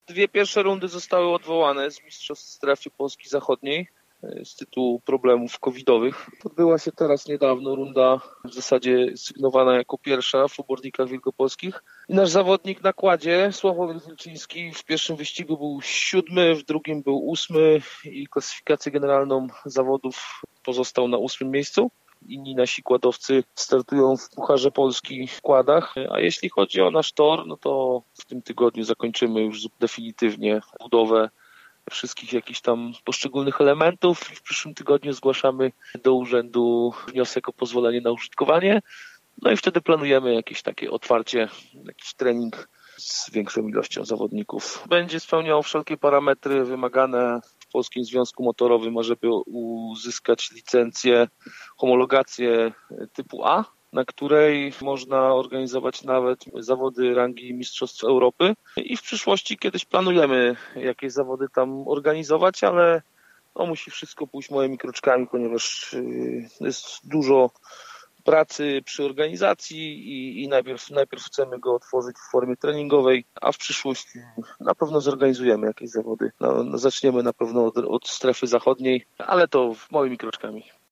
Dwie pierwsze rundy zostały odwołane z Mistrzostw Strefy Polski Zachodniej z tytułu problemów covidowych. Odbyła się teraz niedawno runda w zasadzie sygnowana jako pierwsza w obornikach wielkopolskich. I nasz zawodnik na kładzie, Sławomir Wilczyński, w pierwszym wyścigu był 7, w drugim był 8 i klasyfikację generalną zawodów pozostał na 8 miejscu. Inni nasi kładowcy startują w Pucharze Polski w kładach, a jeśli chodzi o nasz tor, no to w tym tygodniu zakończymy już definitywnie budowę wszystkich jakichś tam poszczególnych elementów i w przyszłym tygodniu zgłaszamy do urzędu wniosek o pozwolenie na użytkowanie. No i wtedy planujemy jakieś takie otwarcie, jakiś trening z większą ilością zawodników. Będzie spełniał wszelkie parametry wymagane w Polskim Związku Motorowym, ażeby uzyskać licencję, homologację typu A, na której można organizować nawet zawody rangi Mistrzostw Europy i w przyszłości kiedyś planujemy jakieś zawody tam organizować, ale to musi wszystko pójść moimi kroczkami, ponieważ jest dużo pracy przy organizacji i najpierw chcemy go otworzyć w formie treningowej, a w przyszłości na pewno zorganizujemy jakieś zawody. No, zaczniemy na pewno od strefy zachodniej, ale to moimi kroczkami.